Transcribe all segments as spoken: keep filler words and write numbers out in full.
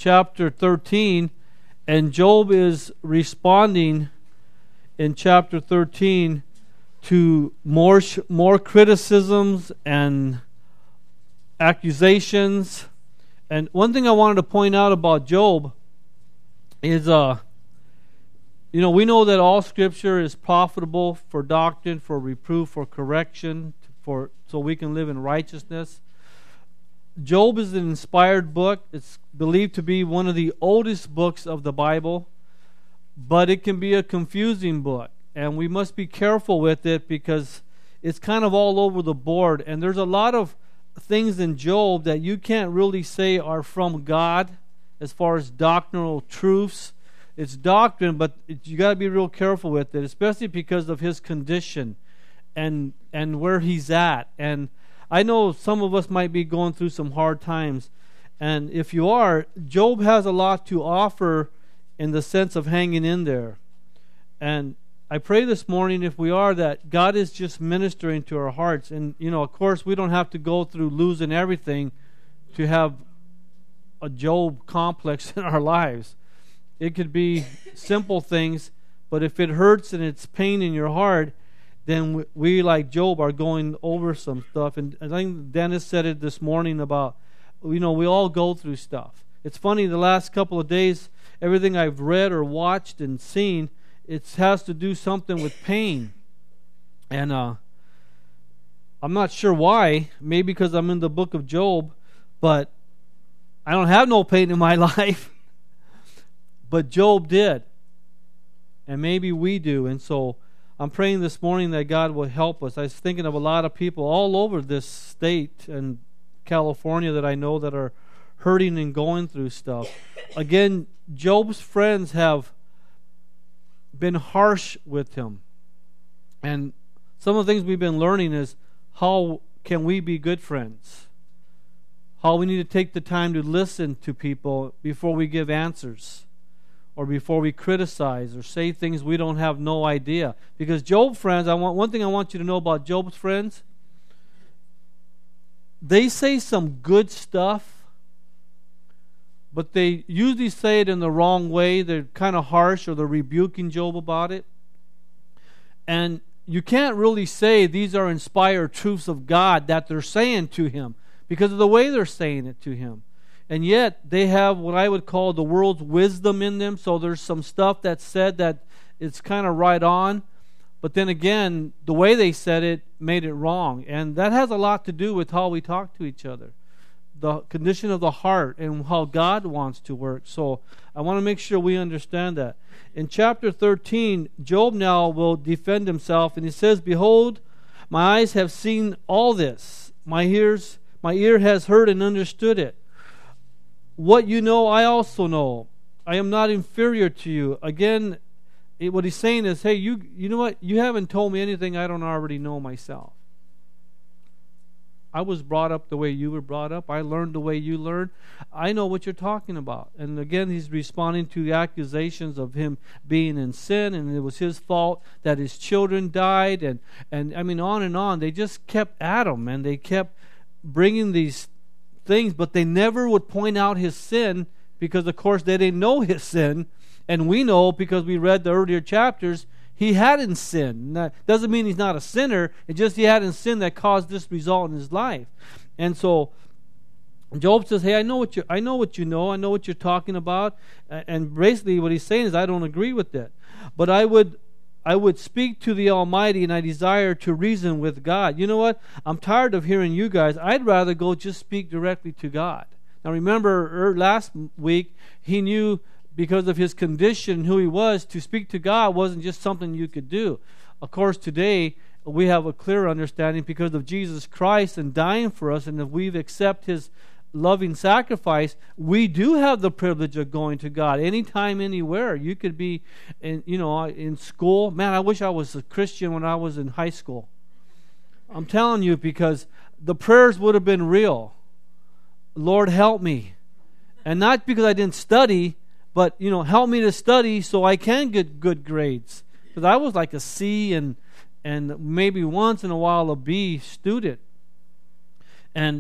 chapter thirteen, and Job is responding in chapter thirteen to more more criticisms and accusations. And one thing I wanted to point out about Job is, uh, you know, we know that all Scripture is profitable for doctrine, for reproof, for correction, for so we can live in righteousness. Job is an inspired book. It's believed to be one of the oldest books of the Bible, but it can be a confusing book, and we must be careful with it because it's kind of all over the board, and there's a lot of things in Job that you can't really say are from God as far as doctrinal truths. It's doctrine, but it, you got to be real careful with it, especially because of his condition and and where he's at. And I know some of us might be going through some hard times, and if you are, Job has a lot to offer in the sense of hanging in there. And I pray this morning, if we are, that God is just ministering to our hearts. And, you know, of course, we don't have to go through losing everything to have a Job complex in our lives. It could be simple things, but if it hurts and it's pain in your heart, then we, we, like Job, are going over some stuff. And I think Dennis said it this morning about, you know, we all go through stuff. It's funny, the last couple of days, everything I've read or watched and seen, it has to do something with pain. And uh, I'm not sure why. Maybe because I'm in the book of Job, but I don't have no pain in my life. But Job did. And maybe we do. And so I'm praying this morning that God will help us. I was thinking of a lot of people all over this state and California that I know that are hurting and going through stuff. Again, Job's friends have been harsh with him. And some of the things we've been learning is how can we be good friends? How we need to take the time to listen to people before we give answers, or before we criticize or say things we don't have no idea. Because Job's friends, I want one thing I want you to know about Job's friends, they say some good stuff, but they usually say it in the wrong way. They're kind of harsh, or they're rebuking Job about it. And you can't really say these are inspired truths of God that they're saying to him because of the way they're saying it to him. And yet they have what I would call the world's wisdom in them. So there's some stuff that's said that it's kind of right on. But then again, the way they said it made it wrong. And that has a lot to do with how we talk to each other, the condition of the heart, and how God wants to work. So I want to make sure we understand that. In chapter thirteen, Job now will defend himself, and he says, "Behold, my eyes have seen all this. My ears, my ear has heard and understood it. What you know, I also know. I am not inferior to you." Again, it, what he's saying is, hey, you you know what? You haven't told me anything I don't already know myself. I was brought up the way you were brought up. I learned the way you learned. I know what you're talking about. And again, he's responding to the accusations of him being in sin, and it was his fault that his children died, and, and I mean, on and on. They just kept at him, and they kept bringing these things, but they never would point out his sin because, of course, they didn't know his sin. And we know, because we read the earlier chapters, he hadn't sinned. That doesn't mean he's not a sinner. It's just he hadn't sinned that caused this result in his life. And so Job says, hey, I know what you I know what you know. I know what you're talking about. And basically what he's saying is, I don't agree with that. But I would I would speak to the Almighty, and I desire to reason with God. You know what? I'm tired of hearing you guys. I'd rather go just speak directly to God. Now remember, last week, he knew because of his condition, who he was, to speak to God wasn't just something you could do. Of course, today, we have a clear understanding because of Jesus Christ and dying for us, and if we've accepted his loving sacrifice, we do have the privilege of going to God anytime, anywhere. You could be in, you know, in school. Man, I wish I was a Christian when I was in high school. I'm telling you, because the prayers would have been real. Lord, help me. And not because I didn't study, but, you know, help me to study so I can get good grades. Because I was like a C and and maybe once in a while a B student. And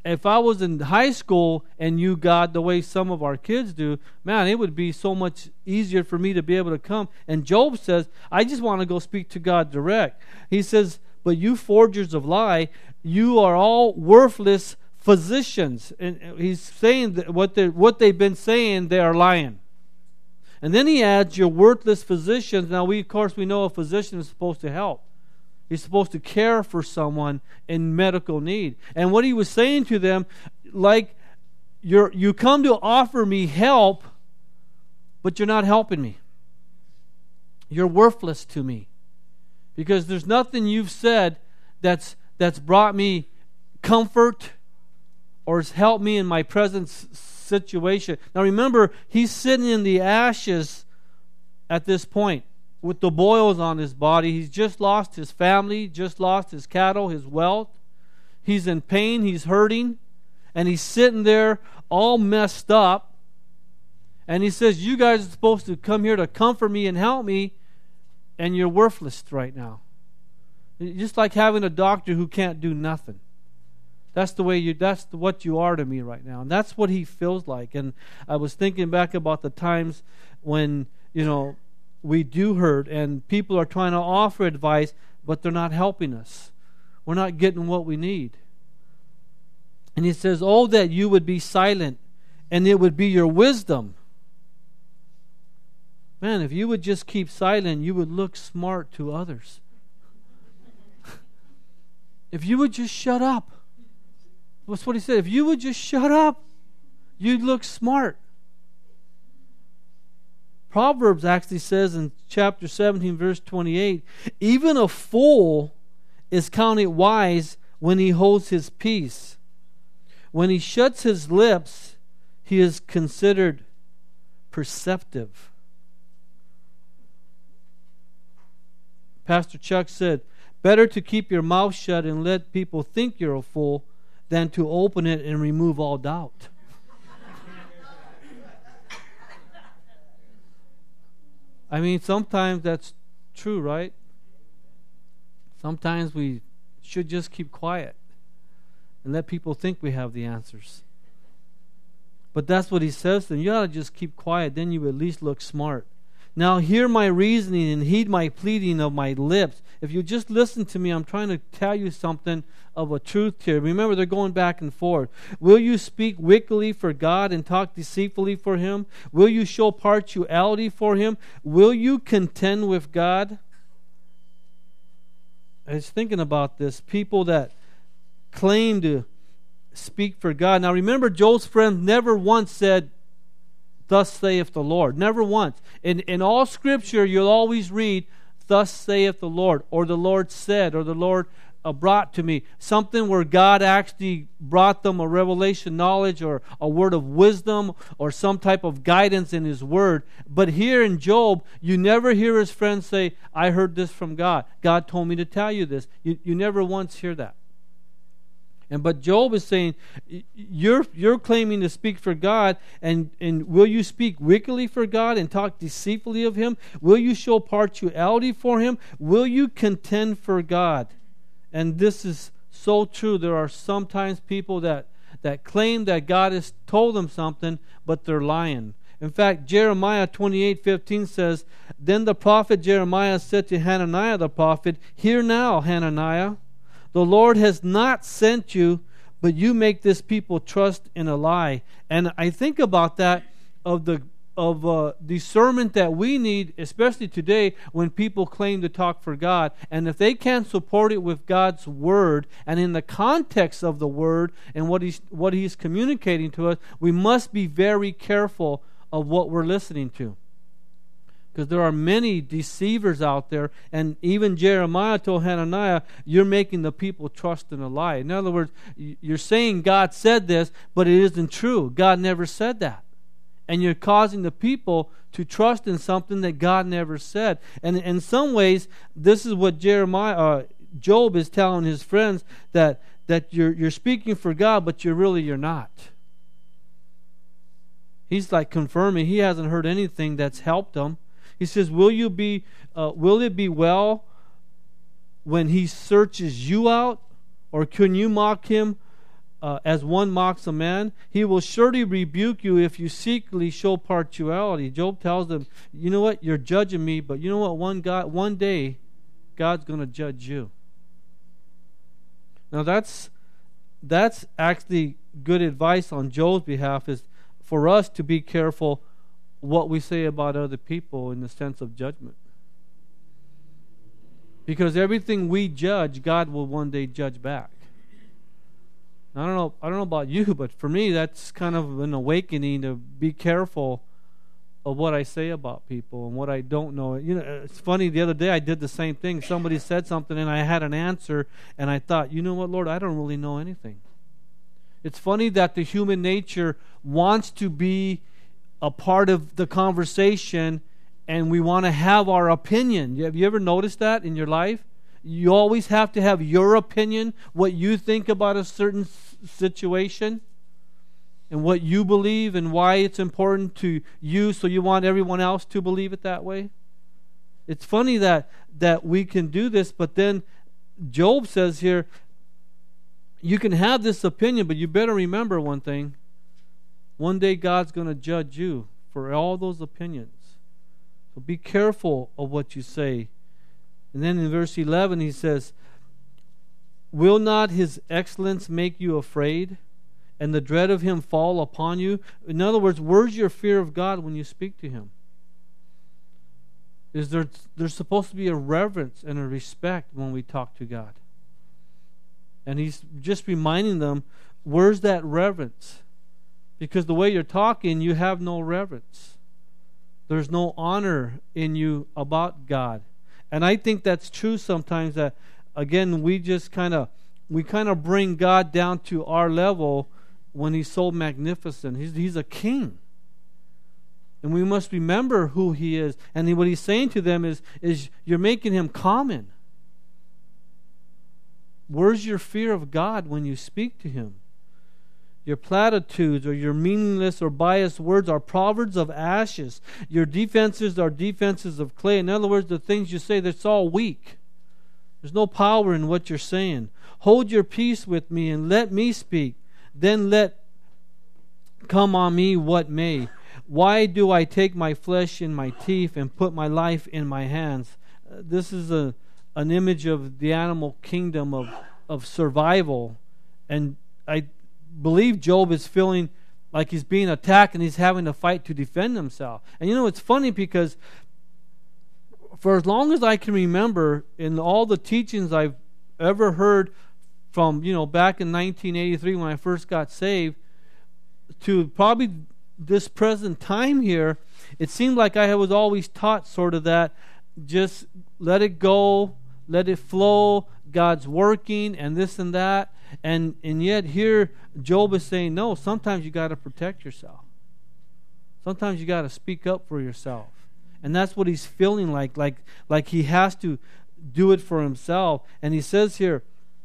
if I was in high school and you got the way some of our kids do, man, it would be so much easier for me to be able to come. And Job says, I just want to go speak to God direct. He says, but you forgers of lie, you are all worthless physicians. And he's saying that what, they, what they've been saying, they are lying. And then he adds, you're worthless physicians. Now, we of course, we know a physician is supposed to help. He's supposed to care for someone in medical need. And what he was saying to them, like, you're, you come to offer me help, but you're not helping me. You're worthless to me. Because there's nothing you've said that's, that's brought me comfort or has helped me in my present situation. Now remember, he's sitting in the ashes at this point, with the boils on his body. He's just lost his family, just lost his cattle, his wealth. He's in pain, he's hurting, and he's sitting there all messed up. And he says, you guys are supposed to come here to comfort me and help me, and you're worthless right now. Just like having a doctor who can't do nothing. That's the way you, that's what you are to me right now. And that's what he feels like. And I was thinking back about the times when, you know, we do hurt, and people are trying to offer advice, but they're not helping us. We're not getting what we need. And he says, oh, that you would be silent, and it would be your wisdom. Man, if you would just keep silent, you would look smart to others. If you would just shut up. That's what he said. If you would just shut up, you'd look smart. Proverbs actually says in chapter seventeen, verse twenty-eight, even a fool is counted wise when he holds his peace. When he shuts his lips, he is considered perceptive. Pastor Chuck said, better to keep your mouth shut and let people think you're a fool than to open it and remove all doubt. I mean, sometimes that's true, right? Sometimes we should just keep quiet and let people think we have the answers. But that's what he says to them. You ought to just keep quiet, then you at least look smart. Now hear my reasoning and heed my pleading of my lips. If you just listen to me, I'm trying to tell you something of a truth here. Remember, they're going back and forth. Will you speak wickedly for God and talk deceitfully for Him? Will you show partiality for Him? Will you contend with God? I was thinking about this. People that claim to speak for God. Now remember, Job's friends never once said, thus saith the Lord. Never once. In, in all Scripture, you'll always read, thus saith the Lord, or the Lord said, or the Lord uh, brought to me. Something where God actually brought them a revelation knowledge or a word of wisdom or some type of guidance in His Word. But here in Job, you never hear his friends say, I heard this from God. God told me to tell you this. You, you never once hear that. And but Job is saying, you're you're claiming to speak for God, and, and will you speak wickedly for God and talk deceitfully of Him? Will you show partiality for Him? Will you contend for God? And this is so true. There are sometimes people that, that claim that God has told them something, but they're lying. In fact, Jeremiah twenty-eight fifteen says, then the prophet Jeremiah said to Hananiah the prophet, hear now, Hananiah, the Lord has not sent you, but you make this people trust in a lie. And I think about that of the of uh, discernment that we need, especially today when people claim to talk for God. And if they can't support it with God's Word and in the context of the Word and what He's what He's communicating to us, we must be very careful of what we're listening to. Because there are many deceivers out there, and even Jeremiah told Hananiah, you're making the people trust in a lie. In other words, you're saying God said this, but it isn't true. God never said that. And you're causing the people to trust in something that God never said. And in some ways, this is what Jeremiah, uh, Job is telling his friends, that, that you're, you're speaking for God, but you're really you're not. He's like confirming he hasn't heard anything that's helped him. He says, will you be uh, will it be well when He searches you out? Or can you mock Him uh, as one mocks a man, he will surely rebuke you if you secretly show partiality. Job tells them, you know what, you're judging me, but you know what, one God, one day, God's going to judge you. Now that's that's actually good advice on Job's behalf, is for us to be careful what we say about other people in the sense of judgment. Because everything we judge, God will one day judge back. I don't know I don't know about you, but for me that's kind of an awakening to be careful of what I say about people and what I don't know. You know, it's funny, the other day I did the same thing. Somebody said something and I had an answer, and I thought, you know what, Lord, I don't really know anything. It's funny that the human nature wants to be a part of the conversation, and we want to have our opinion. Have you ever noticed that in your life? You always have to have your opinion, what you think about a certain situation, and what you believe and why it's important to you, so you want everyone else to believe it that way. It's funny that that we can do this, but then Job says here, you can have this opinion, but you better remember one thing. One day God's going to judge you for all those opinions. So be careful of what you say. And then in verse eleven he says, will not his excellence make you afraid, and the dread of him fall upon you? In other words, where's your fear of God when you speak to him? Is there there's supposed to be a reverence and a respect when we talk to God. And he's just reminding them, where's that reverence? Because the way you're talking, you have no reverence. There's no honor in you about God. And I think that's true sometimes, that, again, we just kind of we kind of bring God down to our level when he's so magnificent. He's, he's a king. And we must remember who he is. And he, what he's saying to them is, is you're making him common. Where's your fear of God when you speak to him? Your platitudes or your meaningless or biased words are proverbs of ashes. Your defenses are defenses of clay. In other words, the things you say, that's all weak. There's no power in what you're saying. Hold your peace with me and let me speak. Then let come on me what may. Why do I take my flesh in my teeth and put my life in my hands? Uh, this is a an image of the animal kingdom of, of survival. And I believe Job is feeling like he's being attacked and he's having to fight to defend himself. And you know, it's funny because for as long as I can remember, in all the teachings I've ever heard from, you know, back in nineteen eighty-three when I first got saved, to probably this present time here, it seemed like I was always taught sort of that, just let it go, let it flow, God's working, and this and that. And and yet here Job is saying, no, sometimes you got to protect yourself. Sometimes you got to speak up for yourself. And that's what he's feeling like, like, like he has to do it for himself. And he says here,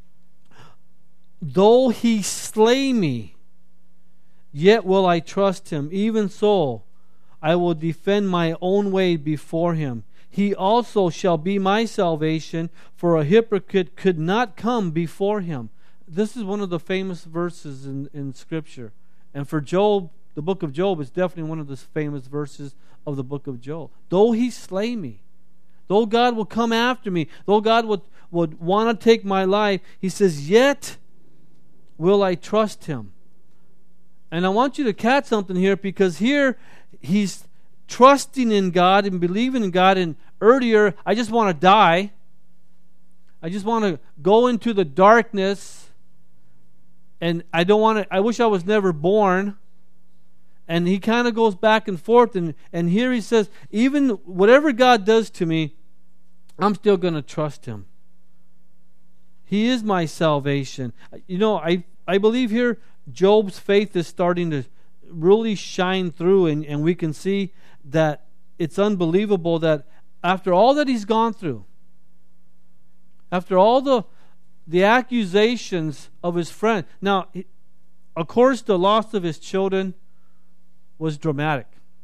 though he slay me, yet will I trust him. Even so, I will defend my own way before him. He also shall be my salvation, for a hypocrite could not come before him. This is one of the famous verses in, in Scripture. And for Job, the book of Job is definitely one of the famous verses of the book of Job. Though he slay me, though God will come after me, though God would, would want to take my life, he says, yet will I trust him. And I want you to catch something here, because here he's trusting in God and believing in God. And earlier, I just want to die. I just want to go into the darkness. And I don't want to, I wish I was never born. And he kind of goes back and forth. And, and here he says, even whatever God does to me, I'm still going to trust him. He is my salvation. You know, I, I believe here Job's faith is starting to really shine through. And, and we can see that it's unbelievable that after all that he's gone through, after all the the accusations of his friend. Now, of course, the loss of his children was dramatic.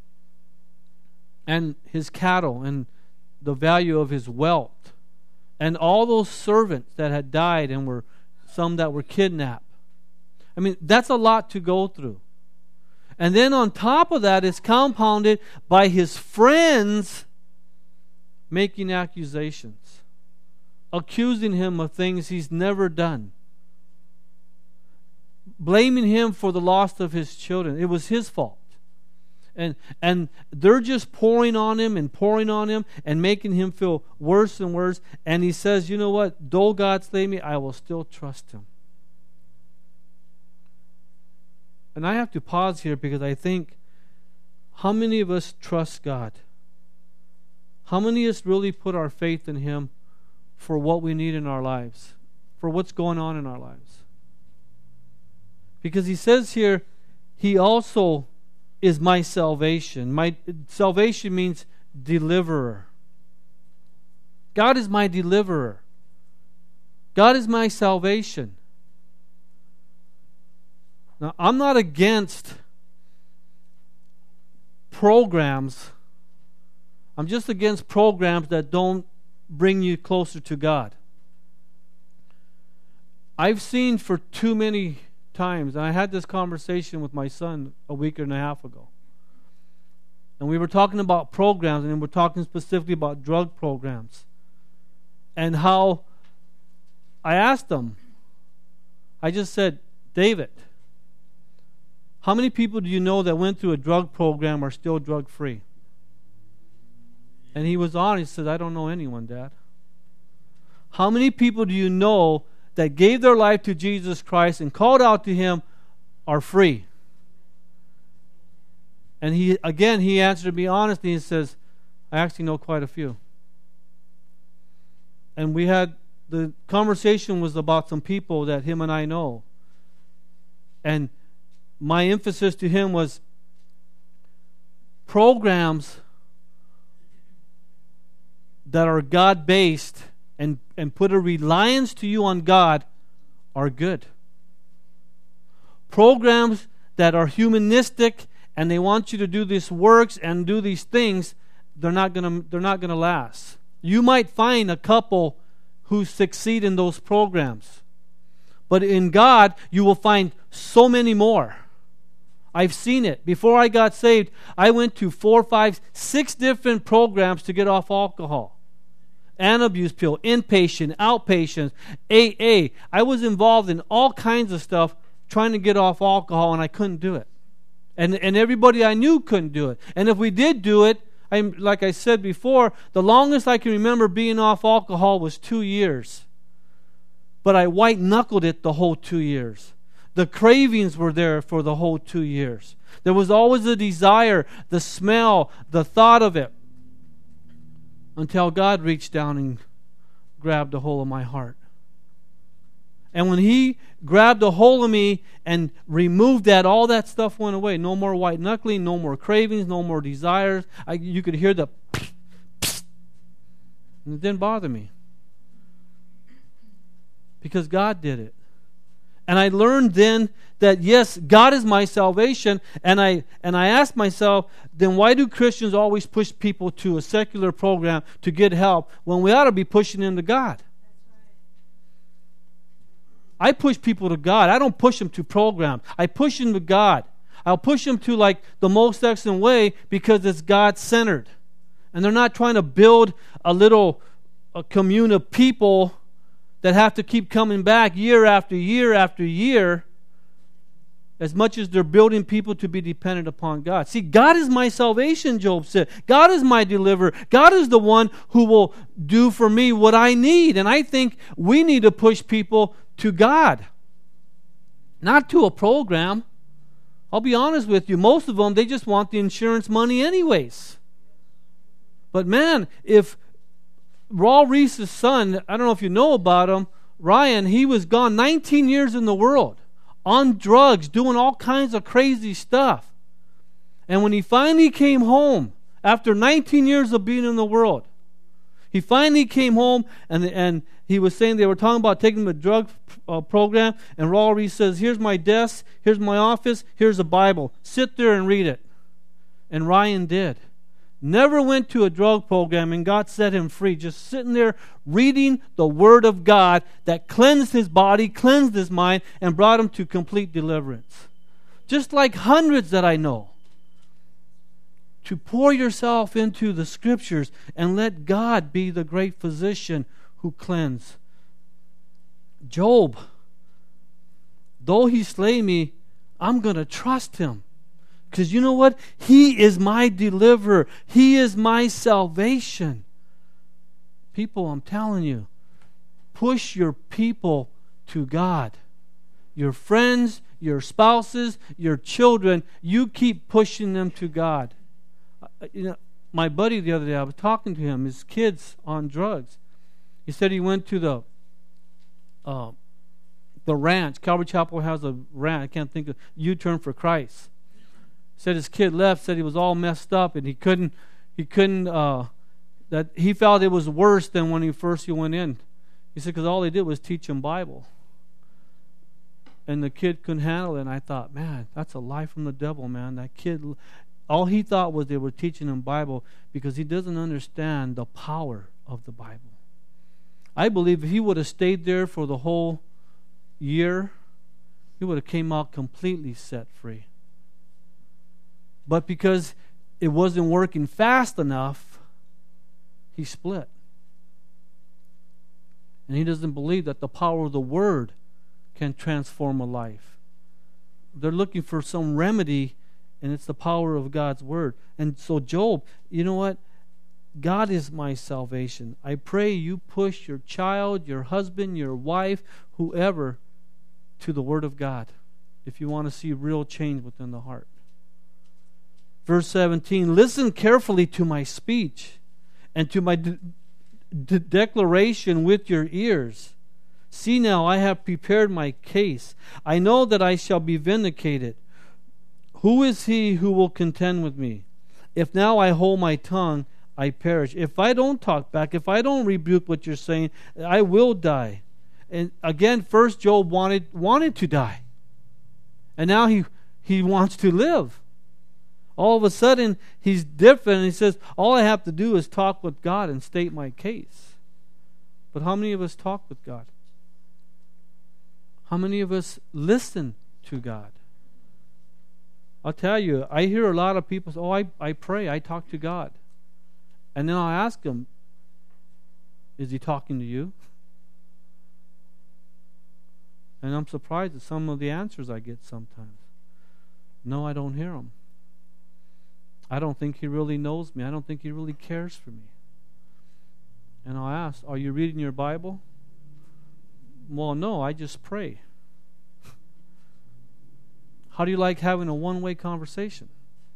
And his cattle and the value of his wealth. And all those servants that had died and were some that were kidnapped. I mean, that's a lot to go through. And then on top of that, it's compounded by his friends making accusations, accusing him of things he's never done, blaming him for the loss of his children. It was his fault. And and they're just pouring on him and pouring on him and making him feel worse and worse. And he says, you know what? Though God slay me, I will still trust him. And I have to pause here because I think, how many of us trust God? How many of us really put our faith in him for what we need in our lives, for what's going on in our lives? Because he says here, he also is my salvation. My salvation means deliverer. God is my deliverer. God is my salvation. Now, I'm not against programs. I'm just against programs that don't bring you closer to God. I've seen for too many times, and I had this conversation with my son a week and a half ago. And we were talking about programs, and we were talking specifically about drug programs. And how I asked him, I just said, David, how many people do you know that went through a drug program are still drug free? And he was honest. He said, I don't know anyone, Dad. How many people do you know that gave their life to Jesus Christ and called out to him are free? And he again, he answered me honestly. He says, I actually know quite a few. And we had, the conversation was about some people that him and I know. And my emphasis to him was, programs that are God-based and, and put a reliance to you on God are good. Programs that are humanistic and they want you to do these works and do these things, they're not gonna they're not gonna last. You might find a couple who succeed in those programs, but in God you will find so many more. I've seen it. Before I got saved, I went to four, five, six different programs to get off alcohol. An abuse pill, inpatient, outpatient, A A. I was involved in all kinds of stuff trying to get off alcohol, and I couldn't do it. And and everybody I knew couldn't do it. And if we did do it, I, like I said before, the longest I can remember being off alcohol was two years. But I white-knuckled it the whole two years. The cravings were there for the whole two years. There was always a desire, the smell, the thought of it. Until God reached down and grabbed a hold of my heart. And when He grabbed a hold of me and removed that, all that stuff went away. No more white knuckling, no more cravings, no more desires. I, you could hear the psst, psst, and it didn't bother me. Because God did it. And I learned then that yes, God is my salvation, and I and I asked myself, then why do Christians always push people to a secular program to get help when we ought to be pushing them to God? I push people to God. I don't push them to programs. I push them to God. I'll push them to like the most excellent way because it's God-centered. And they're not trying to build a little a commune of people that have to keep coming back year after year after year, as much as they're building people to be dependent upon God. See, God is my salvation, Job said. God is my deliverer. God is the one who will do for me what I need. And I think we need to push people to God, not to a program. I'll be honest with you, most of them, they just want the insurance money anyways. But man, if Raul Reese's son, I don't know if you know about him, Ryan, he was gone nineteen years in the world, on drugs, doing all kinds of crazy stuff. And when he finally came home, after nineteen years of being in the world, he finally came home, and and he was saying they were talking about taking him to a drug uh, program, and Raul Reese says, here's my desk, here's my office, here's a Bible. Sit there and read it. And Ryan did. never went to a drug program, and God set him free, just sitting there reading the Word of God that cleansed his body, cleansed his mind, and brought him to complete deliverance. Just like hundreds that I know. To pour yourself into the Scriptures and let God be the great physician who cleanses. Job, though he slay me, I'm going to trust him. Because you know what? He is my deliverer. He is my salvation. People, I'm telling you, push your people to God. Your friends, your spouses, your children, you keep pushing them to God. You know, my buddy the other day, I was talking to him, his kid's on drugs. He said he went to the uh, the ranch. Calvary Chapel has a ranch. I can't think of U-Turn for Christ. Said his kid left, said he was all messed up, and he couldn't, he couldn't, uh, that he felt it was worse than when he first he went in. He said, because all they did was teach him Bible. And the kid couldn't handle it, and I thought, man, that's a lie from the devil, man. That kid, all he thought was they were teaching him Bible because he doesn't understand the power of the Bible. I believe if he would have stayed there for the whole year, he would have came out completely set free. But because it wasn't working fast enough, he split. And he doesn't believe that the power of the Word can transform a life. They're looking for some remedy, and it's the power of God's Word. And so Job, you know what? God is my salvation. I pray you push your child, your husband, your wife, whoever, to the Word of God if you want to see real change within the heart. Verse seventeen, listen carefully to my speech and to my de- de- declaration with your ears. See now, I have prepared my case. I know that I shall be vindicated. Who is he who will contend with me? If now I hold my tongue, I perish. If I don't talk back, if I don't rebuke what you're saying, I will die. And again, first Job wanted wanted to die. And now he, he wants to live. All of a sudden, he's different, and he says, all I have to do is talk with God and state my case. But how many of us talk with God? How many of us listen to God? I'll tell you, I hear a lot of people say, oh, I, I pray, I talk to God. And then I'll ask them, is he talking to you? And I'm surprised at some of the answers I get sometimes. No, I don't hear him. I don't think he really knows me. I don't think he really cares for me. And I'll ask, are you reading your Bible? Well, no, I just pray. How do you like having a one-way conversation?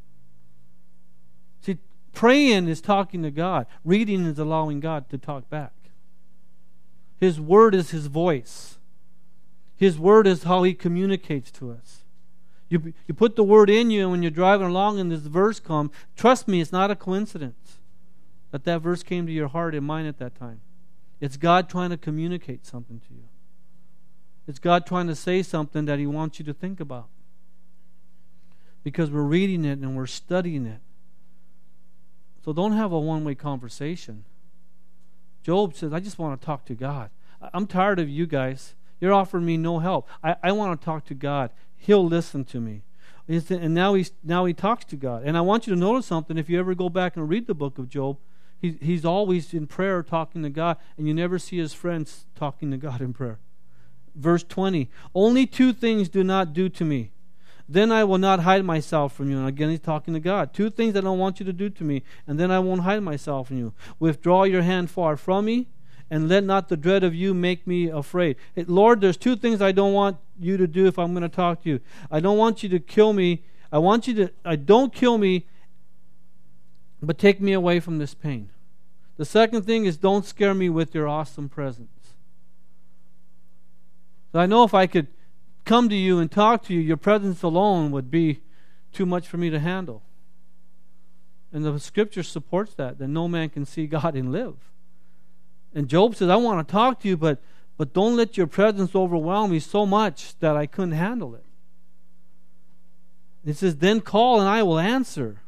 See, praying is talking to God. Reading is allowing God to talk back. His Word is His voice. His Word is how He communicates to us. You, you put the Word in you, and when you're driving along and this verse comes, trust me, it's not a coincidence that that verse came to your heart and mine at that time. It's God trying to communicate something to you. It's God trying to say something that He wants you to think about. Because we're reading it and we're studying it. So don't have a one-way conversation. Job says, I just want to talk to God. I'm tired of you guys. You're offering me no help. I, I want to talk to God. He'll listen to me. And now he's now he talks to God. And I want you to notice something. If you ever go back and read the book of Job, he, he's always in prayer talking to God, and you never see his friends talking to God in prayer. Verse twenty, only two things do not do to me. Then I will not hide myself from you. And again, he's talking to God. Two things I don't want you to do to me, and then I won't hide myself from you. Withdraw your hand far from me, and let not the dread of you make me afraid. Hey, Lord, there's two things I don't want you to do if I'm going to talk to you. I don't want you to kill me. I want you to, I don't kill me, but take me away from this pain. The second thing is don't scare me with your awesome presence. So I know if I could come to you and talk to you, your presence alone would be too much for me to handle. And the Scripture supports that, that no man can see God and live. And Job says, I want to talk to you, but, but don't let your presence overwhelm me so much that I couldn't handle it. It says, then call and I will answer.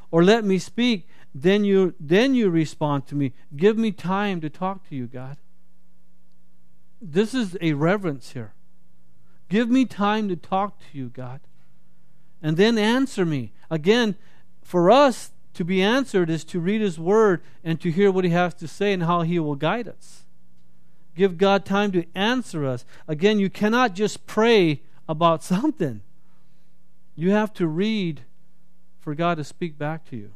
or let me speak, then you then you respond to me. Give me time to talk to you, God. This is a reverence here. Give me time to talk to you, God. And then answer me. Again, for us to be answered is to read His Word and to hear what He has to say and how He will guide us. Give God time to answer us. Again, you cannot just pray about something. You have to read for God to speak back to you.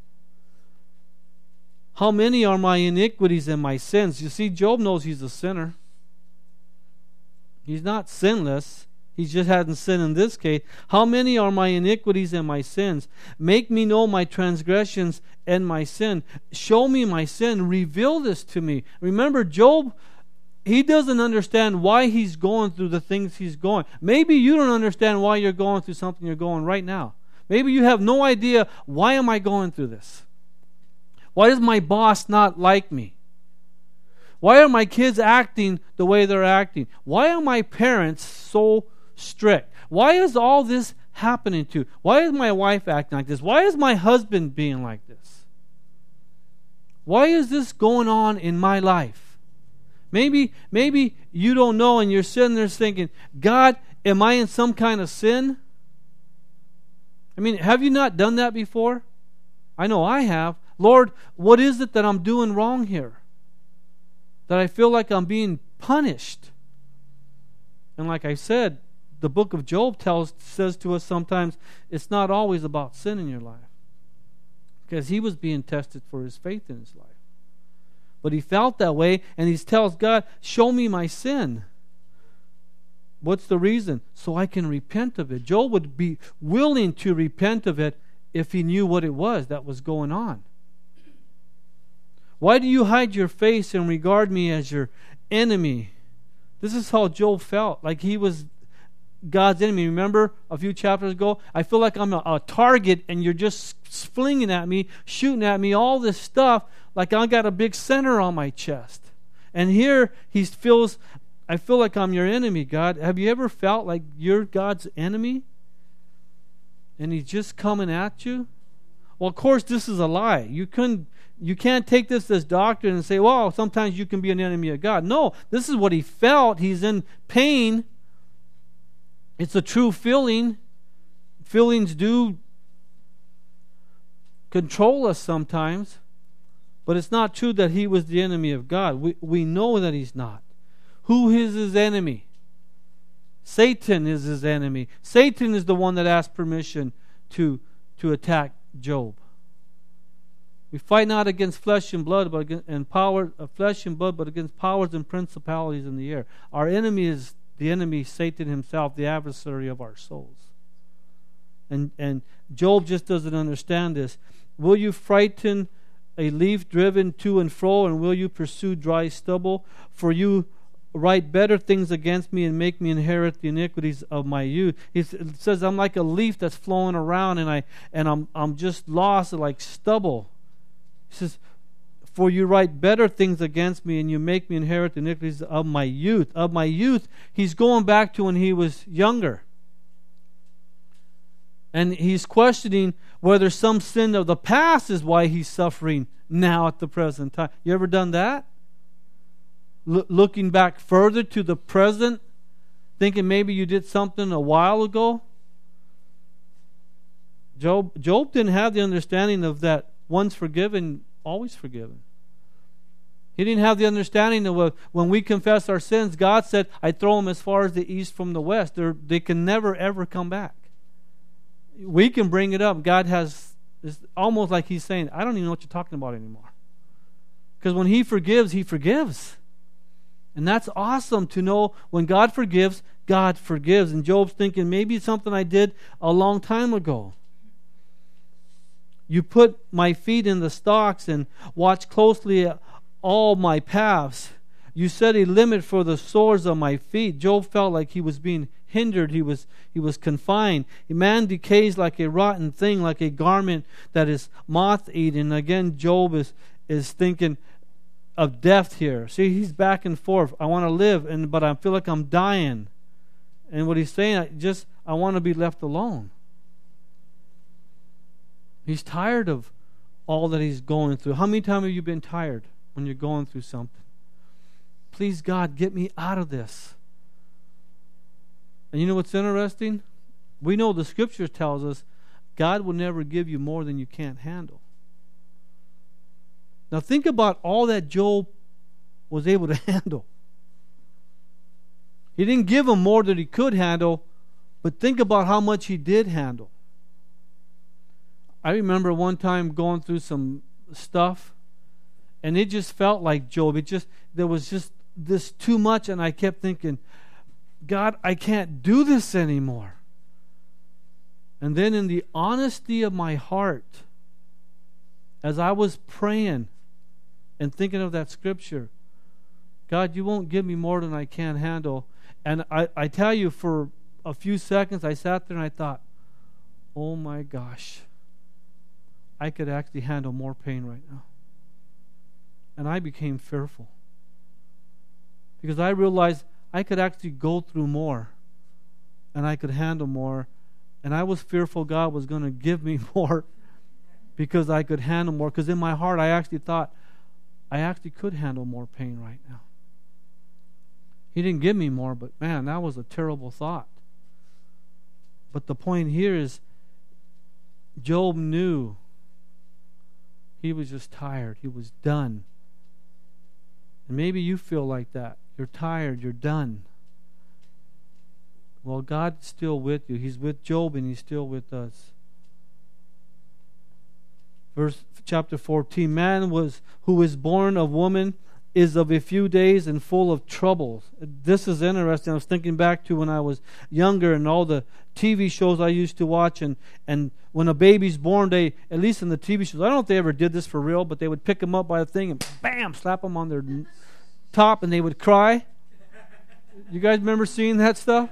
How many are my iniquities and my sins? You see, Job knows he's a sinner. He's not sinless. He just hasn't sinned in this case. How many are my iniquities and my sins? Make me know my transgressions and my sin. Show me my sin. Reveal this to me. Remember, Job, he doesn't understand why he's going through the things he's going. Maybe you don't understand why you're going through something you're going right now. Maybe you have no idea, why am I going through this? Why does my boss not like me? Why are my kids acting the way they're acting? Why are my parents so strict? Why is all this happening to? Why is my wife acting like this? Why is my husband being like this? Why is this going on in my life? Maybe, maybe you don't know and you're sitting there thinking, God, am I in some kind of sin? I mean, have you not done that before? I know I have. Lord, what is it that I'm doing wrong here? That I feel like I'm being punished. And like I said, the book of Job tells says to us sometimes it's not always about sin in your life. Because he was being tested for his faith in his life. But he felt that way and he tells God, show me my sin. What's the reason? So I can repent of it. Job would be willing to repent of it if he knew what it was that was going on. Why do you hide your face and regard me as your enemy? This is how Job felt, like he was God's enemy. Remember a few chapters ago? I feel like I'm a, a target and you're just flinging at me, shooting at me, all this stuff, like I got a big center on my chest. And here he feels, I feel like I'm your enemy, God. Have you ever felt like you're God's enemy? And he's just coming at you? Well, of course, this is a lie. You couldn't You can't take this as doctrine and say, well, sometimes you can be an enemy of God. No, this is what he felt. He's in pain. It's a true feeling. Feelings do control us sometimes. But it's not true that he was the enemy of God. We, we know that he's not. Who is his enemy? Satan is his enemy. Satan is the one that asked permission to, to attack Job. We fight not against flesh and blood, but against, and power of flesh and blood, but against powers and principalities in the air. Our enemy is the enemy, Satan himself, the adversary of our souls. And and Job just doesn't understand this. Will you frighten a leaf driven to and fro, and will you pursue dry stubble? For you write better things against me and make me inherit the iniquities of my youth. He says, I'm like a leaf that's flowing around, and I and I'm I'm just lost like stubble. He says, for you write better things against me, and you make me inherit the iniquities of my youth. Of my youth, he's going back to when he was younger. And he's questioning whether some sin of the past is why he's suffering now at the present time. You ever done that? L- looking back further to the present, thinking maybe you did something a while ago? Job, Job didn't have the understanding of that once forgiven, always forgiven. He didn't have the understanding of when we confess our sins, God said, I throw them as far as the east from the west. They're, they can never, ever come back. We can bring it up. God has, it's almost like he's saying, I don't even know what you're talking about anymore. Because when he forgives, he forgives. And that's awesome to know when God forgives, God forgives. And Job's thinking, maybe it's something I did a long time ago. You put my feet in the stocks and watch closely at all my paths. You set a limit for the soles of my feet. Job felt like he was being hindered. He was he was confined. A man decays like a rotten thing, like a garment that is moth-eaten. Again, Job is, is thinking of death here. See, he's back and forth. I want to live, and but I feel like I'm dying. And what he's saying, I just I want to be left alone. He's tired of all that he's going through. How many times have you been tired when you're going through something? Please, God, get me out of this. And you know what's interesting? We know the Scripture tells us God will never give you more than you can't handle. Now think about all that Job was able to handle. He didn't give him more than he could handle, but think about how much he did handle. I remember one time going through some stuff, and it just felt like Job. It just there was just this too much, and I kept thinking, God, I can't do this anymore. And then in the honesty of my heart, as I was praying and thinking of that scripture, God, you won't give me more than I can handle. And I, I tell you, for a few seconds, I sat there and I thought, oh my gosh, I could actually handle more pain right now. And I became fearful. Because I realized I could actually go through more. And I could handle more. And I was fearful God was going to give me more because I could handle more. Because in my heart, I actually thought I actually could handle more pain right now. He didn't give me more, but man, that was a terrible thought. But the point here is, Job knew he was just tired. He was done. And maybe you feel like that. You're tired. You're done. Well, God's still with you. He's with Job and He's still with us. Verse chapter fourteen. Man was who is born of woman is of a few days and full of troubles. This is interesting. I was thinking back to when I was younger and all the T V shows I used to watch, and, and when a baby's born, they, at least in the T V shows, I don't know if they ever did this for real, but they would pick them up by the thing and bam, slap them on their top and they would cry. You guys remember seeing that stuff?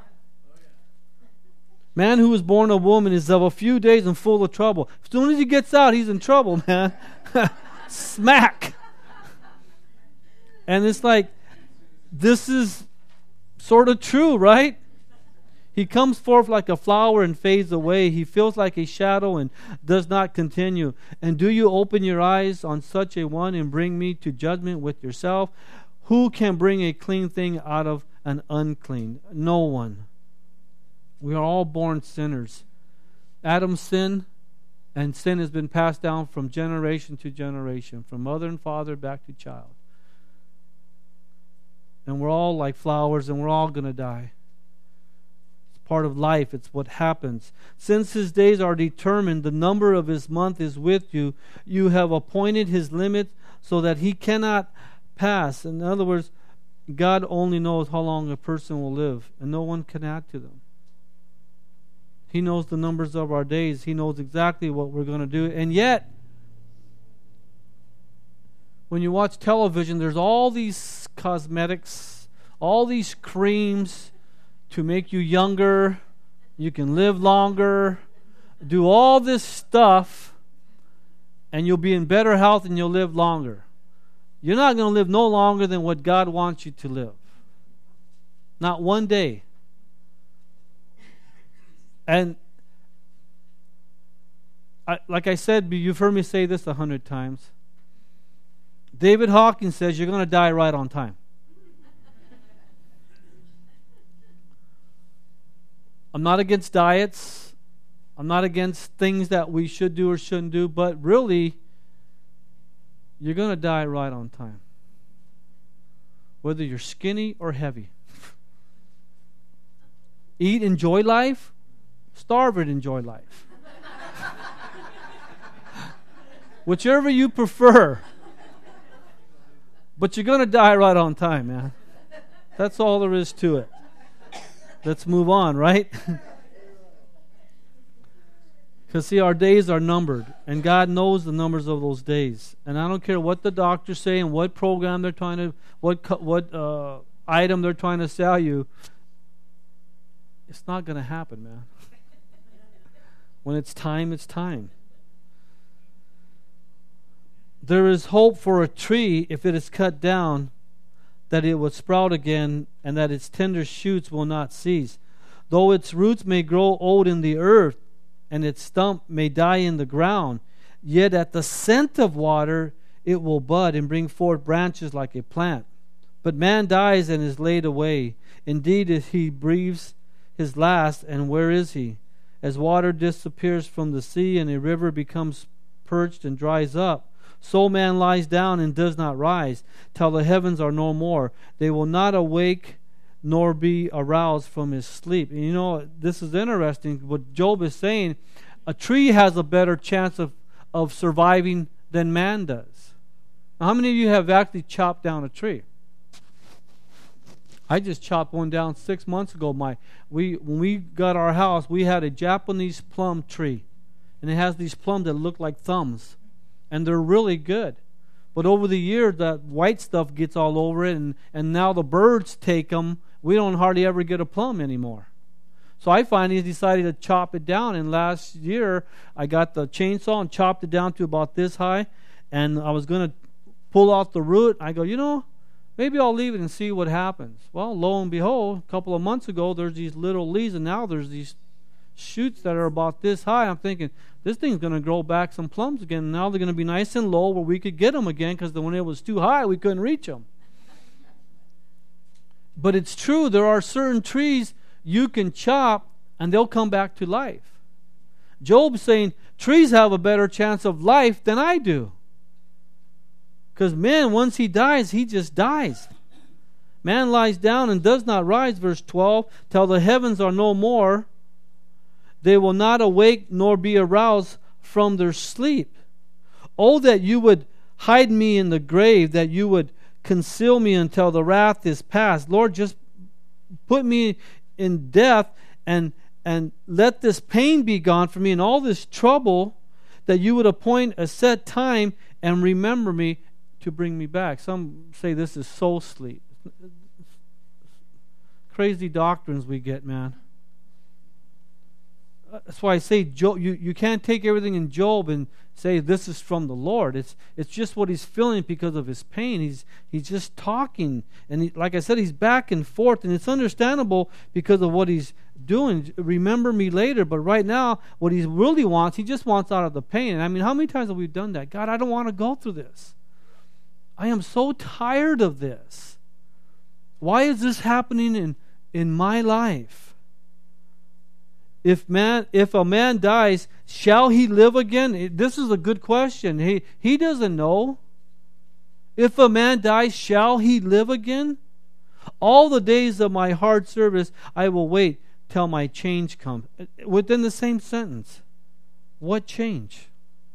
Man who was born of woman is of a few days and full of trouble. As soon as he gets out, he's in trouble, man. Smack. And it's like, this is sort of true, right? He comes forth like a flower and fades away. He feels like a shadow and does not continue. And do you open your eyes on such a one and bring me to judgment with yourself? Who can bring a clean thing out of an unclean? No one. We are all born sinners. Adam's sin, and sin has been passed down from generation to generation, from mother and father back to child. And we're all like flowers, and we're all going to die. It's part of life. It's what happens. Since his days are determined, the number of his month is with you. You have appointed his limit so that he cannot pass. In other words, God only knows how long a person will live, and no one can add to them. He knows the numbers of our days. He knows exactly what we're going to do. And yet, when you watch television, there's all these cosmetics, all these creams to make you younger. You can live longer. Do all this stuff, and you'll be in better health and you'll live longer. You're not going to live no longer than what God wants you to live. Not one day. And I, like I said, you've heard me say this a hundred times. David Hawkins says you're going to die right on time. I'm not against diets. I'm not against things that we should do or shouldn't do, but really, you're going to die right on time. Whether you're skinny or heavy. Eat, enjoy life. Starve and enjoy life. Whichever you prefer. But you're going to die right on time, man. That's all there is to it. Let's move on, right? Because, see, our days are numbered. And God knows the numbers of those days. And I don't care what the doctors say and what program they're trying to, what, what uh, item they're trying to sell you. It's not going to happen, man. When it's time, it's time. There is hope for a tree if it is cut down, that it will sprout again, and that its tender shoots will not cease. Though its roots may grow old in the earth, and its stump may die in the ground. Yet at the scent of water it will bud and bring forth branches like a plant. But man dies and is laid away. Indeed, if he breathes his last, and where is he? As water disappears from the sea and a river becomes purged and dries up, so man lies down and does not rise, till the heavens are no more. They will not awake nor be aroused from his sleep. And you know, this is interesting. What Job is saying, a tree has a better chance of, of surviving than man does. Now, how many of you have actually chopped down a tree? I just chopped one down six months ago. My we when we got our house, we had a Japanese plum tree, and it has these plums that look like thumbs, and they're really good. But over the years, that white stuff gets all over it, and, and now the birds take them. We don't hardly ever get a plum anymore. So I finally decided to chop it down, and last year I got the chainsaw and chopped it down to about this high, and I was going to pull out the root. I go, you know, maybe I'll leave it and see what happens. Well, lo and behold, a couple of months ago, there's these little leaves, and now there's these shoots that are about this high. I'm thinking, this thing's going to grow back some plums again. Now they're going to be nice and low where we could get them again, because when it was too high, we couldn't reach them. But it's true, there are certain trees you can chop, and they'll come back to life. Job's saying, trees have a better chance of life than I do. Because man, once he dies, he just dies. Man lies down and does not rise, verse twelve, till the heavens are no more. They will not awake nor be aroused from their sleep. Oh, that you would hide me in the grave, that you would conceal me until the wrath is past. Lord, just put me in death and, and let this pain be gone from me and all this trouble, that you would appoint a set time and remember me to bring me back. Some say this is soul sleep. Crazy doctrines we get, man. That's why I say Job, you, you can't take everything in Job and say this is from the Lord. It's it's just what he's feeling because of his pain. He's he's just talking, and he, like I said, he's back and forth, and it's understandable because of what he's doing. Remember me later, but right now, what he really wants, he just wants out of the pain. And I mean, how many times have we done that? God, I don't want to go through this. I am so tired of this. Why is this happening in in my life? If man, if a man dies, shall he live again? This is a good question. He he doesn't know. If a man dies, shall he live again? All the days of my hard service, I will wait till my change comes. Within the same sentence, what change?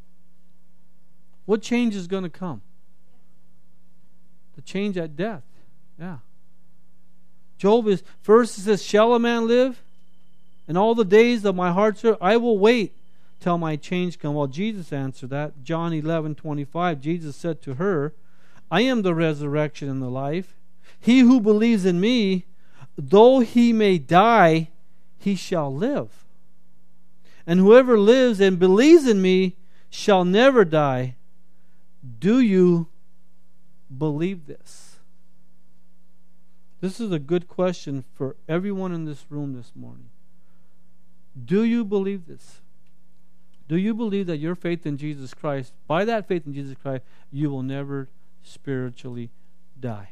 What change is going to come? The change at death. Yeah. Job is first. It says, "Shall a man live? And all the days of my heart, sir, I will wait till my change come." Well, Jesus answered that. John eleven twenty-five, Jesus said to her, "I am the resurrection and the life. He who believes in me, though he may die, he shall live. And whoever lives and believes in me shall never die." Do you believe this? This is a good question for everyone in this room this morning. Do you believe this? Do you believe that your faith in Jesus Christ, by that faith in Jesus Christ, you will never spiritually die?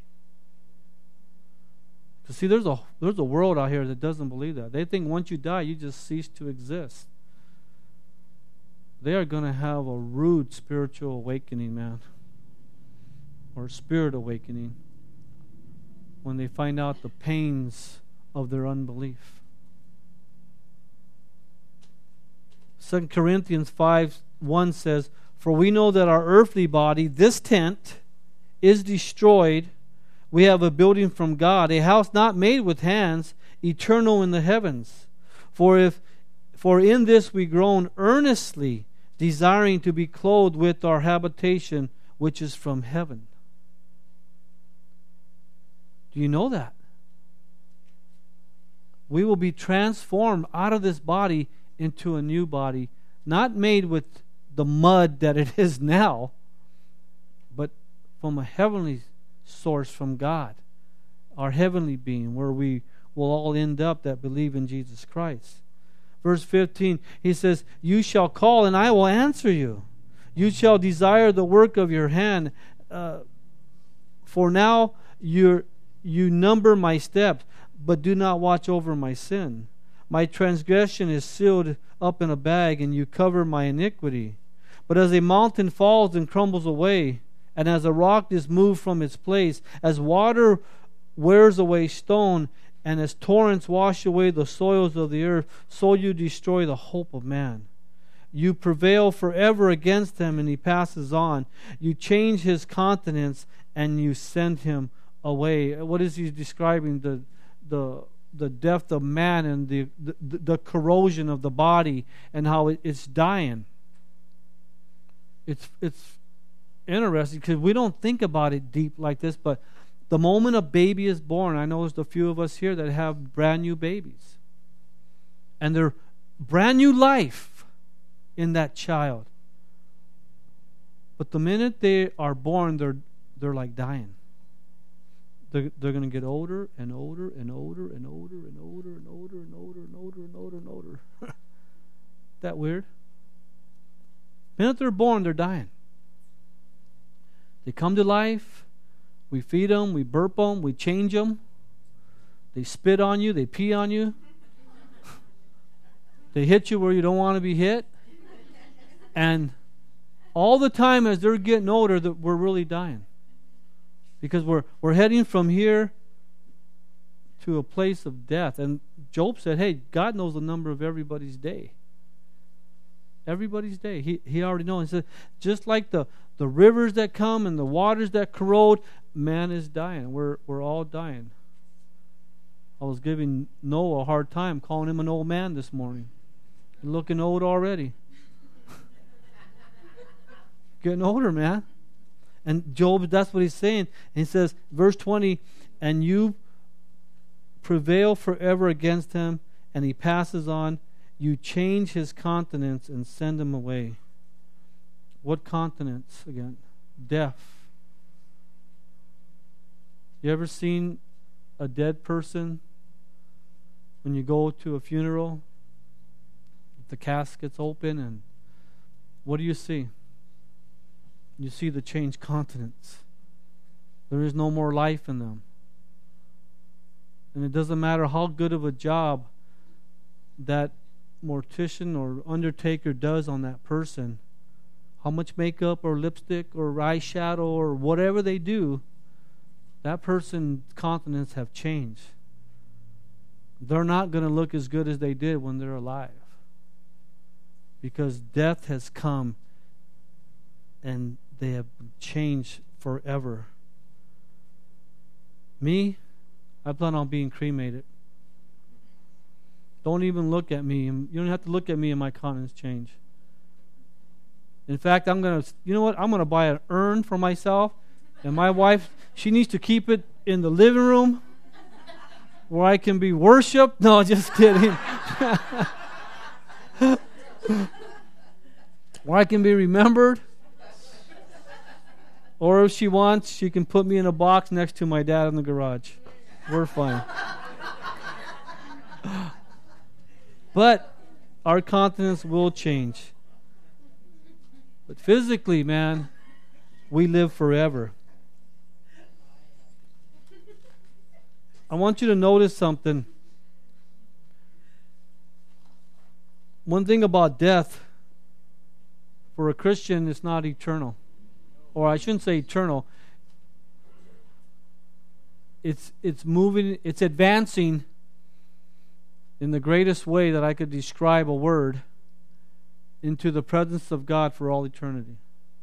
Because see, there's a there's a world out here that doesn't believe that. They think once you die, you just cease to exist. They are going to have a rude spiritual awakening, man. Or spirit awakening. When they find out the pains of their unbelief. Second Corinthians five one says, "For we know that our earthly body, this tent, is destroyed. We have a building from God, a house not made with hands, eternal in the heavens. For if for in this we groan earnestly, desiring to be clothed with our habitation, which is from heaven." Do you know that? We will be transformed out of this body into a new body, not made with the mud that it is now, but from a heavenly source from God, our heavenly being, where we will all end up that believe in Jesus Christ. Verse fifteen, he says, you shall call and I will answer you. You shall desire the work of your hand. Uh, for now you're, you number my steps, but do not watch over my sin. My transgression is sealed up in a bag, and you cover my iniquity. But as a mountain falls and crumbles away, and as a rock is moved from its place, as water wears away stone, and as torrents wash away the soils of the earth, so you destroy the hope of man. You prevail forever against him, and he passes on. You change his countenance, and you send him away. What is he describing? The the the death of man and the the, the corrosion of the body, and how it, it's dying. It's it's interesting because we don't think about it deep like this, but the moment a baby is born, I know there's a few of us here that have brand new babies, and they're brand new life in that child. But the minute they are born, they're they're like dying. They're, they're going to get older and older and older and older and older and older and older and older and older and older. That weird? The minute they're born, they're dying. They come to life. We feed them. We burp them. We change them. They spit on you. They pee on you. They hit you where you don't want to be hit. And all the time as they're getting older, that we're really dying. Because we're we're heading from here to a place of death. And Job said, hey, God knows the number of everybody's day. Everybody's day. He he already knows. He said, just like the, the rivers that come and the waters that corrode, man is dying. We're we're all dying. I was giving Noah a hard time, calling him an old man this morning. You're looking old already. Getting older, man. And Job, that's what he's saying. He says, verse twenty, and you prevail forever against him, and he passes on. You change his countenance and send him away. What countenance again? Death. You ever seen a dead person when you go to a funeral? The casket's open, and what do you see? You see the changed countenance. There is no more life in them. And it doesn't matter how good of a job that mortician or undertaker does on that person, how much makeup or lipstick or eyeshadow or whatever they do, that person's countenance have changed. They're not going to look as good as they did when they're alive. Because death has come and they have changed forever. Me, I plan on being cremated. Don't even look at me. You don't have to look at me and my countenance change. In fact, I'm going to, you know what? I'm going to buy an urn for myself. And my wife, she needs to keep it in the living room where I can be worshipped. No, just kidding. Where I can be remembered. Or if she wants, she can put me in a box next to my dad in the garage. We're fine. But our countenance will change. But physically, man, we live forever. I want you to notice something. One thing about death, for a Christian, it's not eternal. Or I shouldn't say eternal. It's it's moving, it's advancing in the greatest way that I could describe a word into the presence of God for all eternity.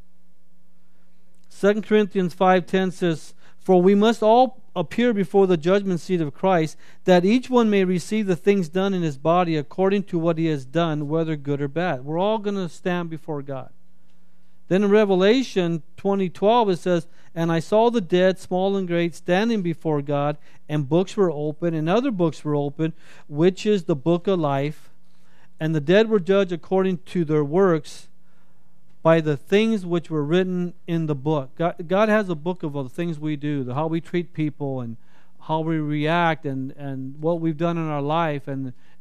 Second Corinthians five ten says, for we must all appear before the judgment seat of Christ, that each one may receive the things done in his body according to what he has done, whether good or bad. We're all going to stand before God. Then in Revelation twenty twelve it says, and I saw the dead, small and great, standing before God, and books were open, and other books were open, which is the book of life. And the dead were judged according to their works by the things which were written in the book. God, God has a book of all the things we do, the, how we treat people, and how we react, and, and what we've done in our life. And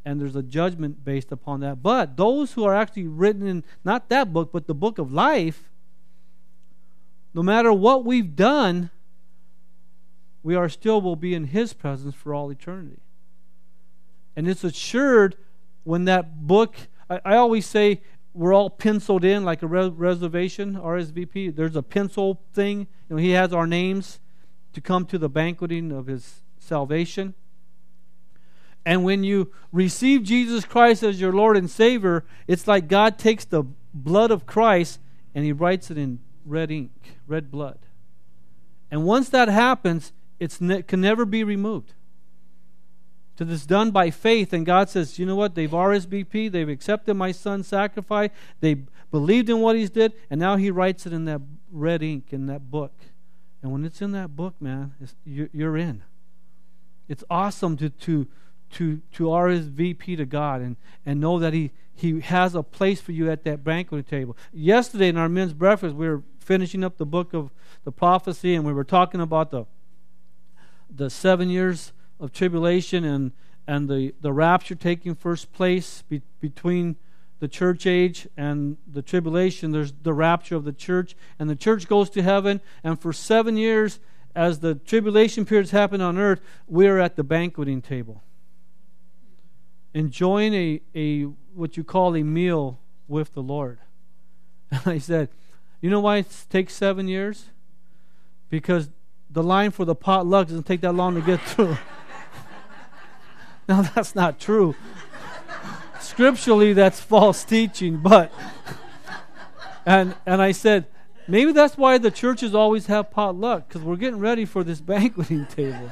and there's a judgment based upon that. But those who are actually written in, not that book, but the book of life, no matter what we've done, we are still will be in His presence for all eternity. And it's assured when that book, I, I always say, we're all penciled in like a res- reservation, R S V P. There's a pencil thing. You know, He has our names to come to the banqueting of His salvation. And when you receive Jesus Christ as your Lord and Savior, it's like God takes the blood of Christ and He writes it in red ink, red blood. And once that happens, it ne- can never be removed. So it's done by faith, and God says, you know what, they've R S V P, they've accepted my Son's sacrifice, they believed in what He did, and now He writes it in that red ink, in that book. And when it's in that book, man, it's, you're, you're in. It's awesome to to to to R S V P to God and, and know that He He has a place for you at that banquet table. Yesterday in our men's breakfast, we were finishing up the book of the prophecy, and we were talking about the the seven years of tribulation and and the, the rapture taking first place be, between the church age and the tribulation. There's the rapture of the church, and the church goes to heaven, and for seven years, as the tribulation periods happen on earth, we're at the banqueting table, enjoying a, a what you call a meal with the Lord. And I said, you know why it takes seven years? Because the line for the potluck doesn't take that long to get through. Now, that's not true. Scripturally, that's false teaching. But, and and I said, maybe that's why the churches always have potluck, because we're getting ready for this banqueting table.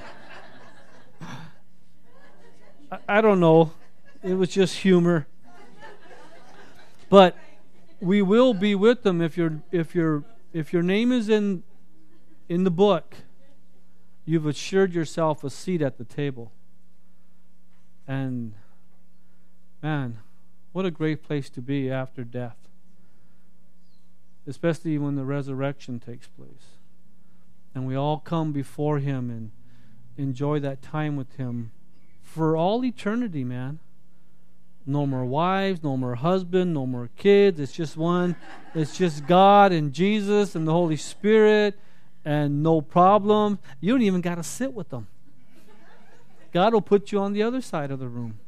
I, I don't know. It was just humor. But we will be with them if your if your if your name is in in the book. You've assured yourself a seat at the table. And man, what a great place to be after death, especially when the resurrection takes place and we all come before Him and enjoy that time with Him for all eternity, man. No more wives, no more husband, no more kids. It's just one. It's just God and Jesus and the Holy Spirit, and no problem. You don't even got to sit with them. God will put you on the other side of the room.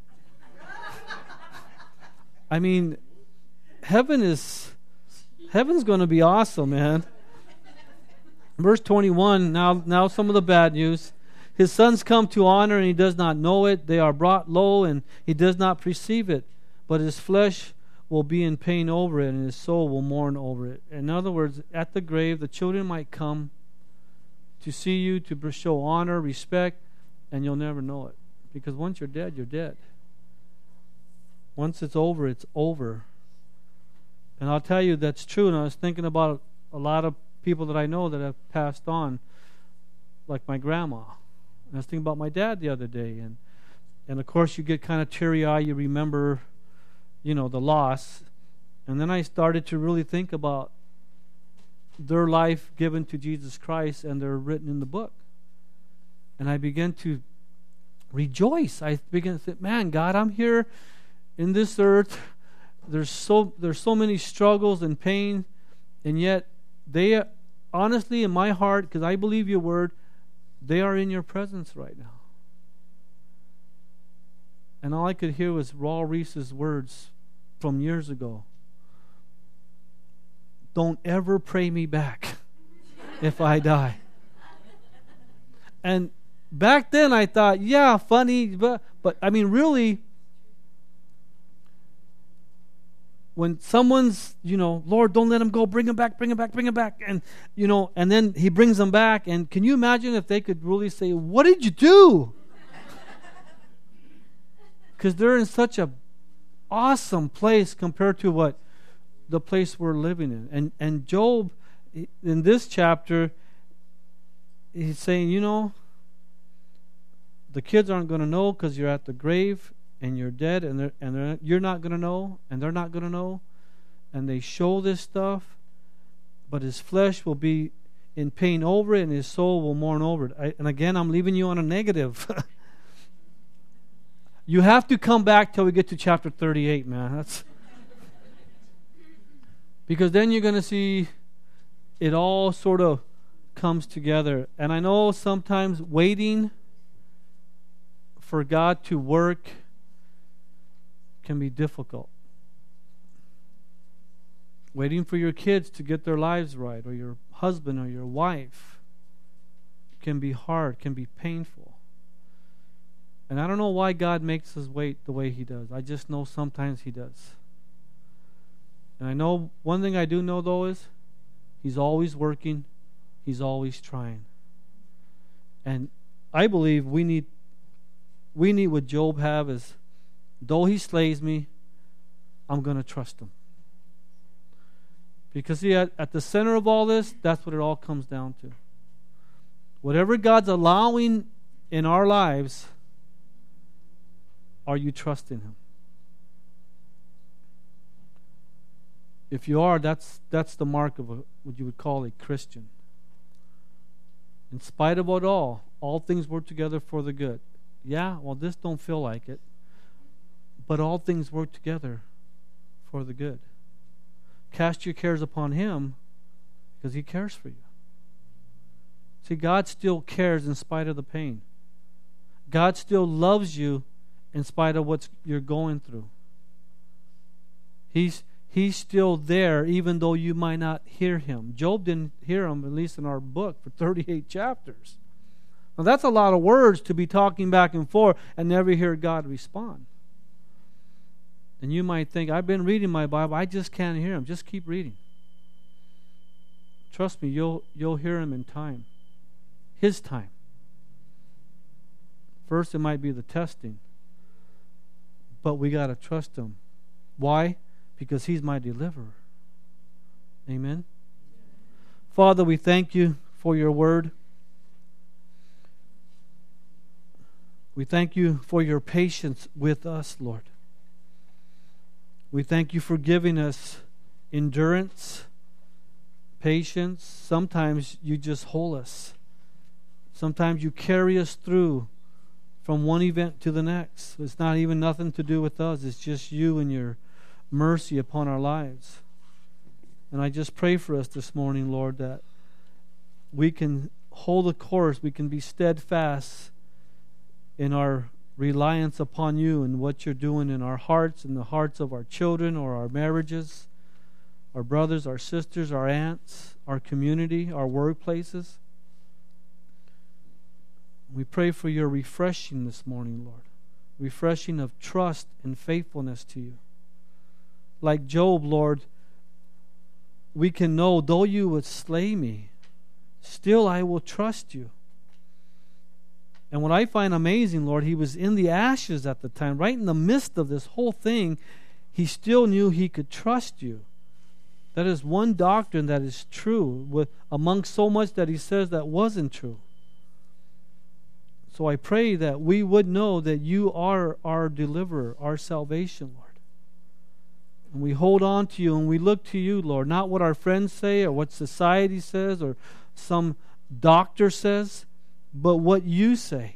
I mean, heaven is heaven's going to be awesome, man. Verse twenty-one, now now some of the bad news. His sons come to honor, and he does not know it. They are brought low, and he does not perceive it. But his flesh will be in pain over it, and his soul will mourn over it. In other words, at the grave, the children might come to see you, to show honor, respect, and you'll never know it. Because once you're dead, you're dead. Once it's over, it's over. And I'll tell you that's true. And I was thinking about a lot of people that I know that have passed on, like my grandma. And I was thinking about my dad the other day. And, and of course, you get kind of teary-eyed. You remember, you know, the loss. And then I started to really think about their life given to Jesus Christ, and they're written in the book. And I began to rejoice. I began to think, man, God, I'm here in this earth. There's so there's so many struggles and pain, and yet they, honestly, in my heart, because I believe your word, they are in your presence right now. And all I could hear was Raul Reese's words from years ago. Don't ever pray me back if I die. And back then I thought, yeah, funny, but, but I mean, really, when someone's, you know, Lord, don't let him go, bring him back, bring him back, bring him back, and, you know, and then he brings them back, and can you imagine if they could really say, what did you do? Because they're in such a awesome place compared to what the place we're living in. And and Job, in this chapter, he's saying, you know, the kids aren't going to know because you're at the grave and you're dead, and they're, and they're, you're not going to know, and they're not going to know. And they show this stuff, but his flesh will be in pain over it, and his soul will mourn over it. I, and again, I'm leaving you on a negative. You have to come back till we get to chapter thirty-eight, man. That's because then you're going to see it all sort of comes together. And I know sometimes waiting for God to work can be difficult. Waiting for your kids to get their lives right, or your husband or your wife, can be hard, can be painful. And I don't know why God makes us wait the way He does. I just know sometimes He does. And I know one thing I do know though is He's always working, He's always trying. And I believe we need we need what Job have is, though he slays me, I'm going to trust Him. Because see, at, at the center of all this, that's what it all comes down to. Whatever God's allowing in our lives, are you trusting Him? If you are, that's that's the mark of a, what you would call a Christian. In spite of it all, all things work together for the good. Yeah, well, this don't feel like it. But all things work together for the good. Cast your cares upon Him because He cares for you. See, God still cares in spite of the pain. God still loves you in spite of what you're going through. He's He's still there even though you might not hear Him. Job didn't hear Him, at least in our book, for thirty-eight chapters. Now that's a lot of words to be talking back and forth and never hear God respond. And you might think, I've been reading my Bible, I just can't hear Him. Just keep reading. Trust me, you'll you'll hear Him in time. His time. First it might be the testing. But we got to trust Him. Why? Because He's my deliverer. Amen? Father, we thank You for Your word. We thank You for Your patience with us, Lord. We thank You for giving us endurance, patience. Sometimes You just hold us. Sometimes You carry us through from one event to the next. It's not even nothing to do with us. It's just You and Your mercy upon our lives. And I just pray for us this morning, Lord, that we can hold the course, we can be steadfast in our reliance upon You and what You're doing in our hearts and the hearts of our children or our marriages, our brothers, our sisters, our aunts, our community, our workplaces. We pray for Your refreshing this morning, Lord. Refreshing of trust and faithfulness to You. Like Job, Lord, we can know, though You would slay me, still I will trust You. And what I find amazing, Lord, he was in the ashes at the time, right in the midst of this whole thing, he still knew he could trust You. That is one doctrine that is true, with among so much that he says that wasn't true. So I pray that we would know that You are our deliverer, our salvation, Lord. And we hold on to You and we look to You, Lord, not what our friends say or what society says or some doctor says, but what You say.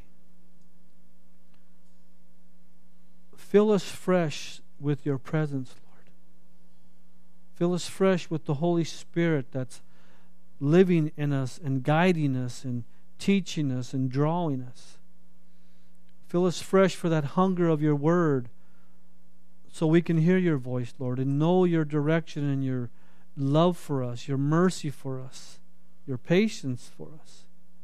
Fill us fresh with Your presence, Lord. Fill us fresh with the Holy Spirit that's living in us and guiding us and teaching us and drawing us. Fill us fresh for that hunger of Your word so we can hear Your voice, Lord, and know Your direction and Your love for us, Your mercy for us, Your patience for us.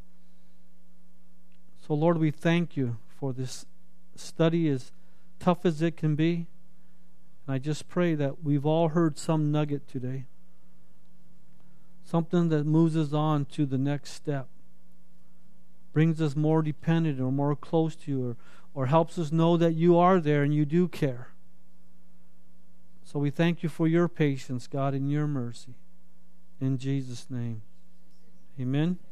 So, Lord, we thank You for this study, as tough as it can be. And I just pray that we've all heard some nugget today. Something that moves us on to the next step. Brings us more dependent or more close to You, or, or helps us know that You are there and You do care. So we thank You for Your patience, God, and Your mercy. In Jesus' name. Amen.